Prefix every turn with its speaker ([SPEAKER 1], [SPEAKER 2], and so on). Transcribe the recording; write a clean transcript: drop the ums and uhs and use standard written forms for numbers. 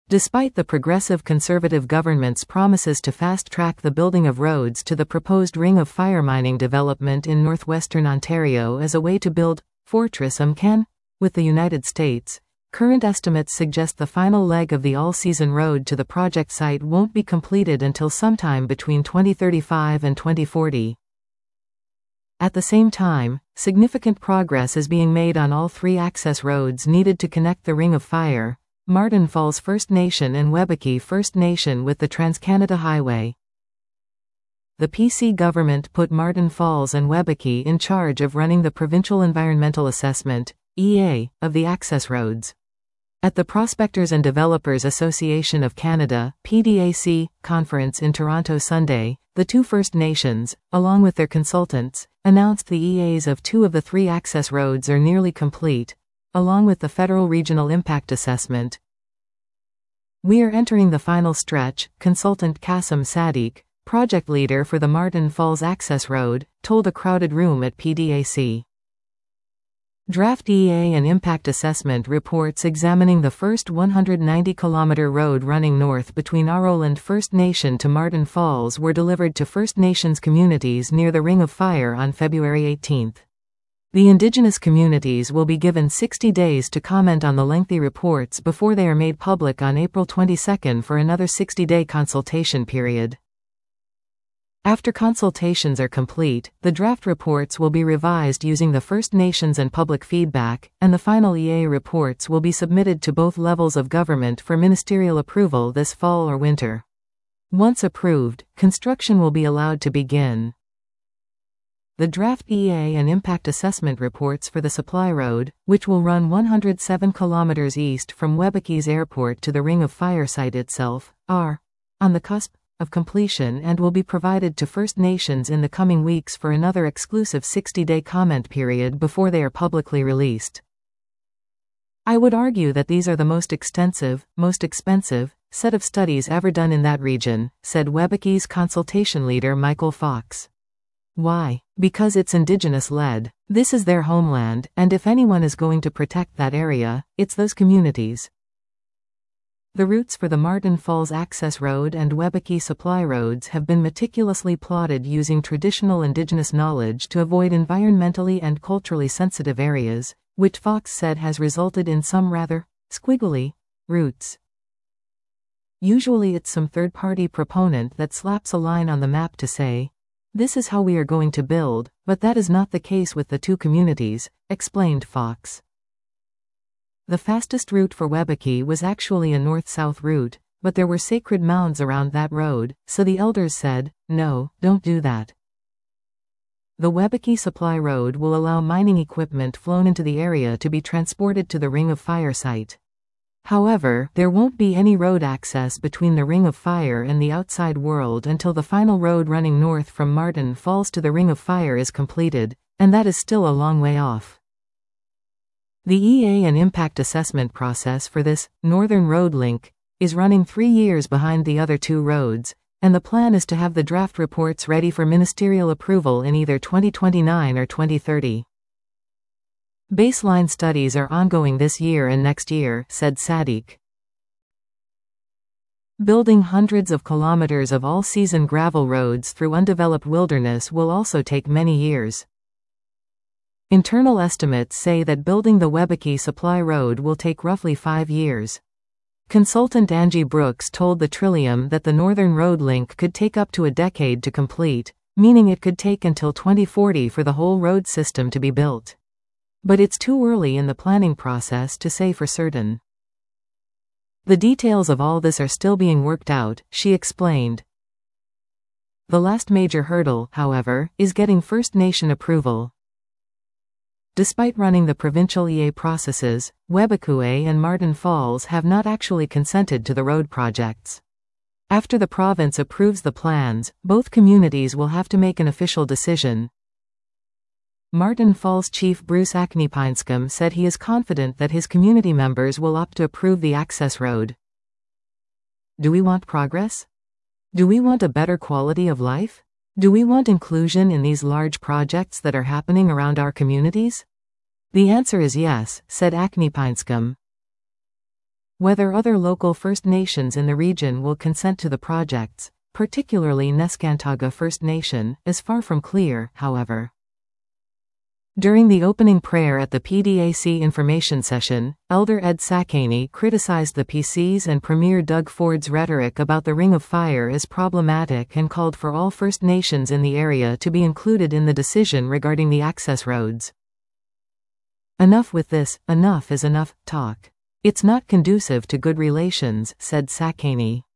[SPEAKER 1] Despite the progressive Conservative government's promises to fast-track the building of roads to the proposed Ring of Fire mining development in northwestern Ontario as a way to build Fortress McCann with the United States, current estimates suggest the final leg of the all-season road to the project site won't be completed until sometime between 2035 and 2040. At the same time, significant progress is being made on all three access roads needed to connect the Ring of Fire, Martin Falls First Nation and Webeki First Nation with the Trans-Canada Highway. The PC government put Martin Falls and Webeki in charge of running the Provincial Environmental Assessment (EA) of the access roads. At the Prospectors and Developers Association of Canada (PDAC) conference in Toronto Sunday, the two First Nations, along with their consultants, announced the EAs of two of the three access roads are nearly complete, along with the Federal Regional Impact Assessment. "We are entering the final stretch," consultant Qasim Sadiq, project leader for the Martin Falls Access Road, told a crowded room at PDAC. Draft EA and Impact Assessment reports examining the first 190-kilometer road running north between Aroland First Nation to Martin Falls were delivered to First Nations communities near the Ring of Fire on February 18. The Indigenous communities will be given 60 days to comment on the lengthy reports before they are made public on April 22 for another 60-day consultation period. After consultations are complete, the draft reports will be revised using the First Nations and public feedback, and the final EA reports will be submitted to both levels of government for ministerial approval this fall or winter. Once approved, construction will be allowed to begin. The draft EA and Impact Assessment reports for the Supply Road, which will run 107 kilometers east from Webeki's airport to the Ring of Fire site itself, are on the cusp of completion and will be provided to First Nations in the coming weeks for another exclusive 60-day comment period before they are publicly released. "I would argue that these are the most extensive, most expensive set of studies ever done in that region," said Webeki's consultation leader Michael Fox. "Why? Because it's Indigenous-led. This is their homeland, and if anyone is going to protect that area, it's those communities." The routes for the Martin Falls Access Road and Webeki Supply Roads have been meticulously plotted using traditional Indigenous knowledge to avoid environmentally and culturally sensitive areas, which Fox said has resulted in some rather squiggly routes. Usually it's some third-party proponent that slaps a line on the map to say, "This is how we are going to build," but that is not the case with the two communities, explained Fox. The fastest route for Webeki was actually a north-south route, but there were sacred mounds around that road, so the elders said, "No, don't do that." The Webeki Supply Road will allow mining equipment flown into the area to be transported to the Ring of Fire site. However, there won't be any road access between the Ring of Fire and the outside world until the final road running north from Martin Falls to the Ring of Fire is completed, and that is still a long way off. The EA and Impact Assessment process for this northern road link is running 3 years behind the other two roads, and the plan is to have the draft reports ready for ministerial approval in either 2029 or 2030. "Baseline studies are ongoing this year and next year," said Sadiq. Building hundreds of kilometers of all-season gravel roads through undeveloped wilderness will also take many years. Internal estimates say that building the Webeki Supply Road will take roughly 5 years. Consultant Angie Brooks told the Trillium that the northern road link could take up to a decade to complete, meaning it could take until 2040 for the whole road system to be built. But it's too early in the planning process to say for certain. "The details of all this are still being worked out," she explained. The last major hurdle, however, is getting First Nation approval. Despite running the provincial EA processes, Webekue and Martin Falls have not actually consented to the road projects. After the province approves the plans, both communities will have to make an official decision. Martin Falls Chief Bruce Aknepinscombe said he is confident that his community members will opt to approve the access road. "Do we want progress? Do we want a better quality of life? Do we want inclusion in these large projects that are happening around our communities?" "The answer is yes," said Aknepinscombe. Whether other local First Nations in the region will consent to the projects, particularly Neskantaga First Nation, is far from clear, however. During the opening prayer at the PDAC information session, Elder Ed Sakaney criticized the PC's and Premier Doug Ford's rhetoric about the Ring of Fire as problematic and called for all First Nations in the area to be included in the decision regarding the access roads. "Enough with this, enough is enough, talk. It's not conducive to good relations," said Sakaney.